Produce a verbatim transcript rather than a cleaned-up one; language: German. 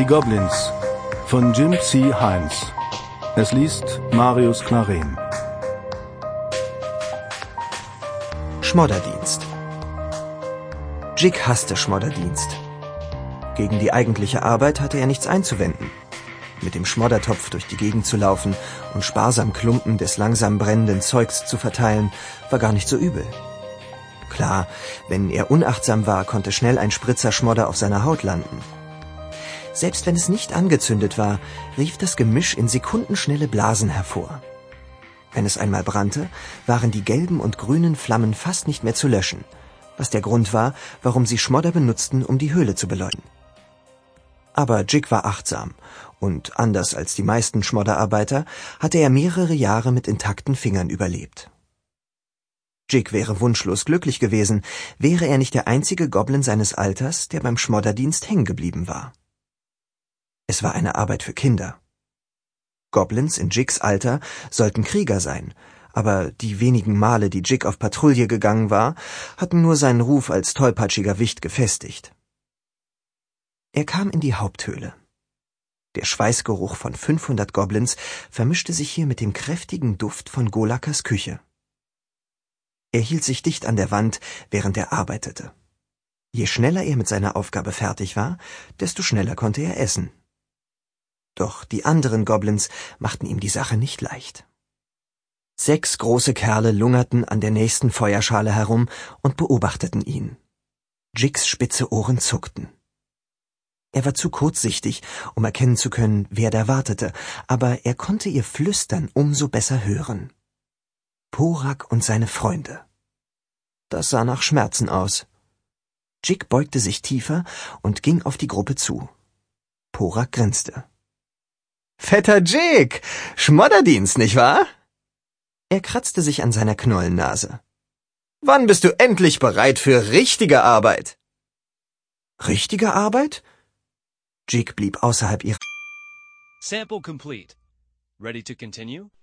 Goblins von Jim C. Hines. Es liest Marius Claren. Schmodderdienst. Jig hasste Schmodderdienst. Gegen die eigentliche Arbeit hatte er nichts einzuwenden. Mit dem Schmoddertopf durch die Gegend zu laufen und sparsam Klumpen des langsam brennenden Zeugs zu verteilen, war gar nicht so übel. Klar, wenn er unachtsam war, konnte schnell ein Spritzer Schmodder auf seiner Haut landen. Selbst wenn es nicht angezündet war, rief das Gemisch in sekundenschnelle Blasen hervor. Wenn es einmal brannte, waren die gelben und grünen Flammen fast nicht mehr zu löschen, was der Grund war, warum sie Schmodder benutzten, um die Höhle zu beleuchten. Aber Jig war achtsam und, anders als die meisten Schmodderarbeiter, hatte er mehrere Jahre mit intakten Fingern überlebt. Jig wäre wunschlos glücklich gewesen, wäre er nicht der einzige Goblin seines Alters, der beim Schmodderdienst hängen geblieben war. Es war eine Arbeit für Kinder. Goblins in Jigs Alter sollten Krieger sein, aber die wenigen Male, die Jig auf Patrouille gegangen war, hatten nur seinen Ruf als tollpatschiger Wicht gefestigt. Er kam in die Haupthöhle. Der Schweißgeruch von fünfhundert Goblins vermischte sich hier mit dem kräftigen Duft von Golakas Küche. Er hielt sich dicht an der Wand, während er arbeitete. Je schneller er mit seiner Aufgabe fertig war, desto schneller konnte er essen. Doch die anderen Goblins machten ihm die Sache nicht leicht. Sechs große Kerle lungerten an der nächsten Feuerschale herum und beobachteten ihn. Jigs spitze Ohren zuckten. Er war zu kurzsichtig, um erkennen zu können, wer da wartete, aber er konnte ihr Flüstern umso besser hören. Porak und seine Freunde. Das sah nach Schmerzen aus. Jig beugte sich tiefer und ging auf die Gruppe zu. Porak grinste. »Fetter Jig! Schmodderdienst, nicht wahr?« Er kratzte sich an seiner Knollennase. »Wann bist du endlich bereit für richtige Arbeit?« »Richtige Arbeit?« Jig blieb außerhalb ihrer... Sample complete. Ready to continue?